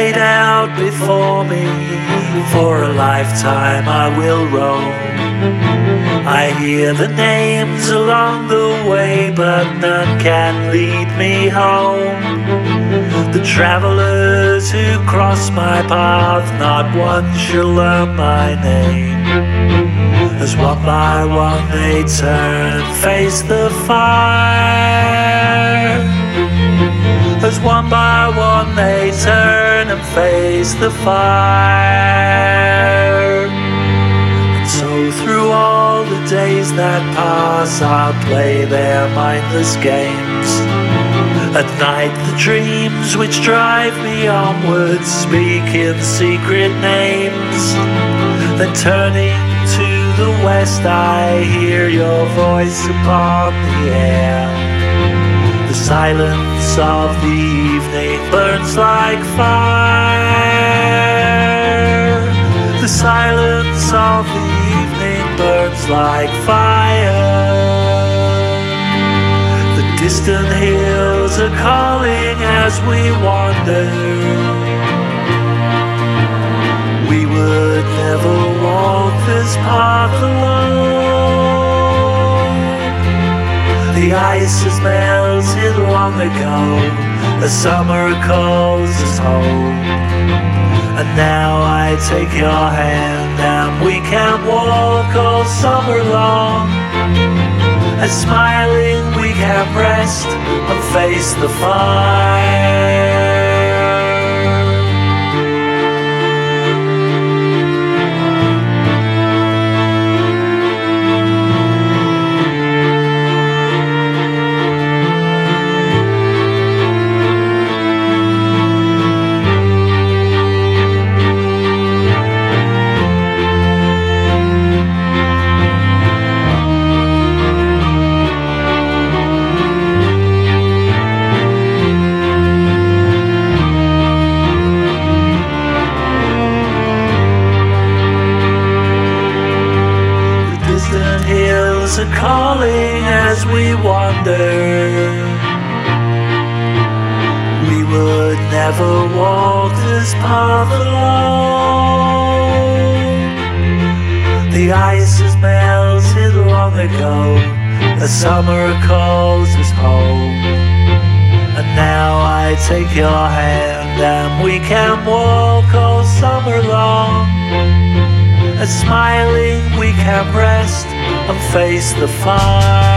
laid out before me. For a lifetime I will roam. I hear the names along the way, but none can lead me home. The travelers who cross my path, not one shall learn my name. As one by one they turn and face the fire. As one by one they turn and face the fire. And so through all the days that pass, I'll play their mindless games. At night the dreams which drive me onwards speak in secret names. Then turning to the west I hear your voice upon the air. The silence of the evening burns like fire. The silence of the evening burns like fire. The distant hills are calling as we wander. We would never walk this path alone. The ice has melted long ago. The summer calls us home. And now I take your hand and we can walk all summer long. And smiling we can rest and face the fire. Are calling as we wander. We would never walk this path alone. The ice has melted long ago. The summer calls us home. And now I take your hand and we can walk all summer long. And smiling we can rest and face the fire.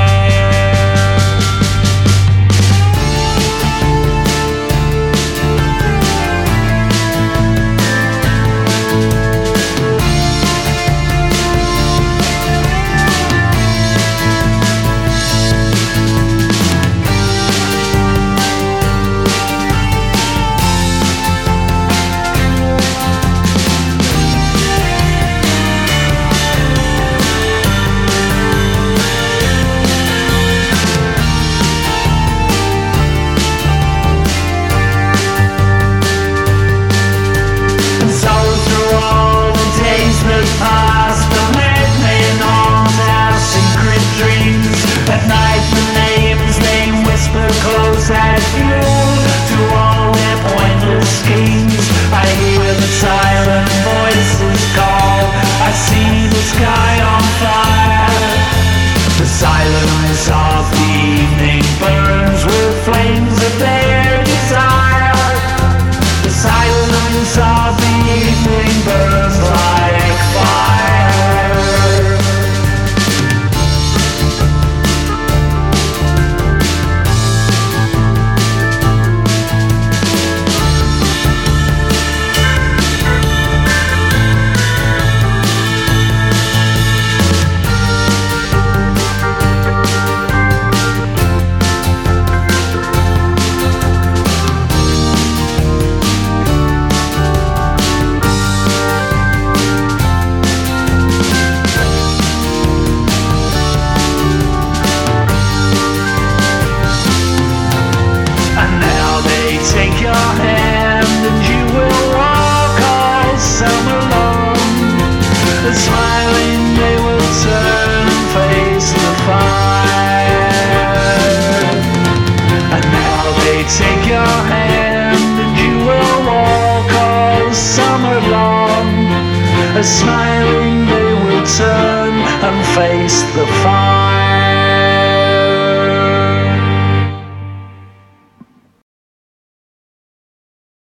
Smiling they will turn and face the fire.